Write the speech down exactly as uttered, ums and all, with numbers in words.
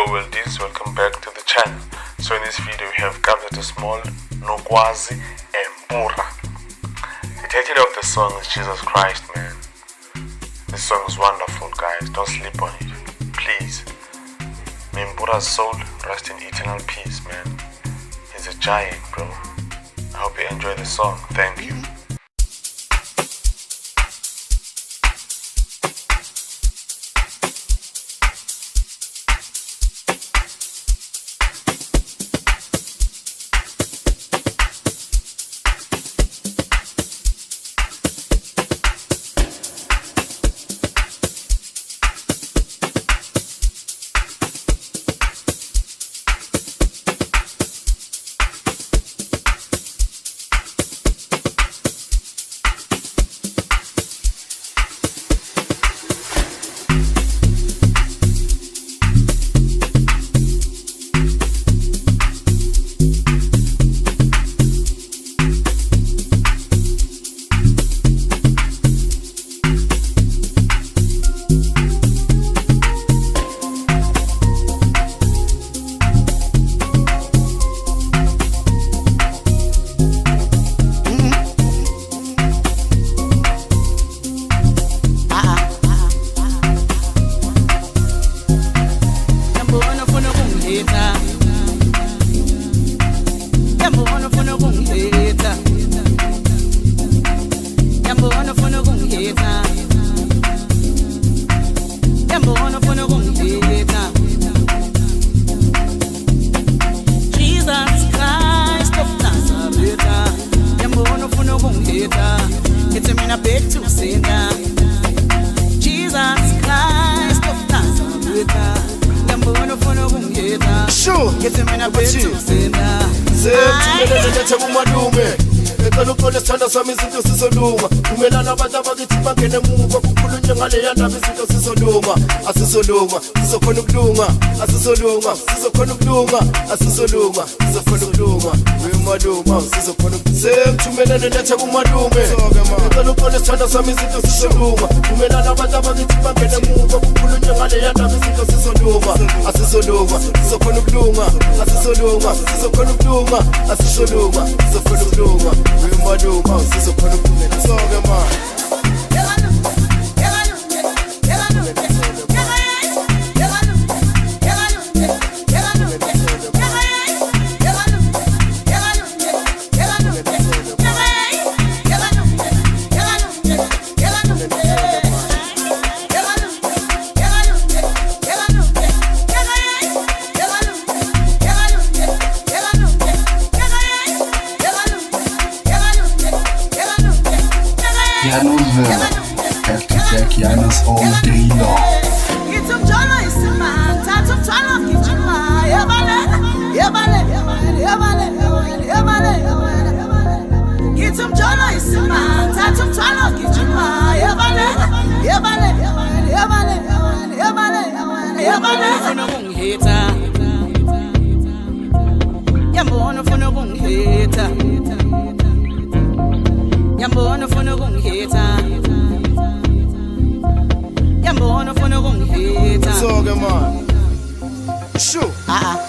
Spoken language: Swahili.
worldies, welcome back to the channel. So in this video we have Kabza Small, Nokwazi and Mpura. The title of the song is Jesus Christ, man. This song is wonderful, guys. Don't sleep on it, please. May Mpura's soul rest in eternal peace, man. He's a giant, bro. I hope you enjoy the song. Thank you. Sure, get him in a bit too. Say, Kalukole sithanda sami izinto sizolunga umelana abantu abakithi bangene emuva kukhulunywa ngale yandaba izinto sizolunga asisolunga sizokhona ukulunga asisolunga sizokhona ukulunga asisolunga sizokhona ukulunga umalunga sizokhona semthumelene nethe kumalume kalukole sithanda sami izinto sizolunga umelana abantu abakithi bangene emuva kukhulunywa ngale yandaba izinto sizolunga asisolunga sizokhona ukulunga asisolunga sizokhona ukulunga asisolunga sizokhona ukulunga Maduma, sizo kono kumena soga ma. Pianoville, have to check Yanas all day long. It's a jolly man, that's a jolly kitchen. Yabale, yabale, yabale, yabale, it's a jolly man, that's a jolly kitchen. Yabale, yabale, yabale, yabale, yabale, for no hater. Yamona for no hater. Yambona funa kungihita Yambona funa kungihita Soga man. Sure. Ah ah